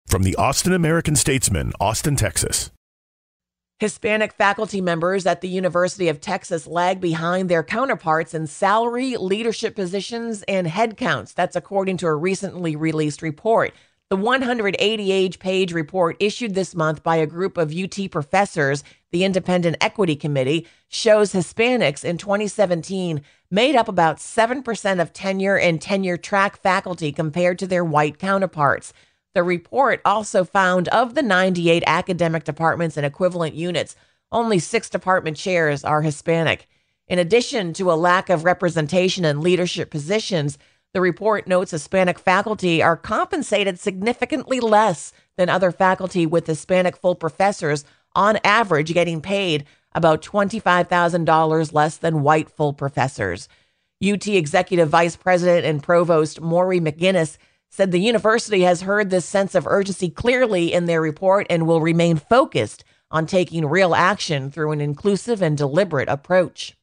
From the Austin American-Statesman, Austin, Texas. Hispanic faculty members at the University of Texas lag behind their counterparts in salary, leadership positions, and headcounts. That's according to a recently released report. The 180-page report issued this month by a group of UT professors, the Independent Equity Committee, shows Hispanics in 2017 made up about 7% of tenure and tenure-track faculty compared to their white counterparts. The report also found of the 98 academic departments and equivalent units, only 6 department chairs are Hispanic. In addition to a lack of representation in leadership positions, the report notes Hispanic faculty are compensated significantly less than other faculty, with Hispanic full professors on average getting paid about $25,000 less than white full professors. UT Executive Vice President and Provost Maury McGinnis said the university has heard this sense of urgency clearly in their report and will remain focused on taking real action through an inclusive and deliberate approach.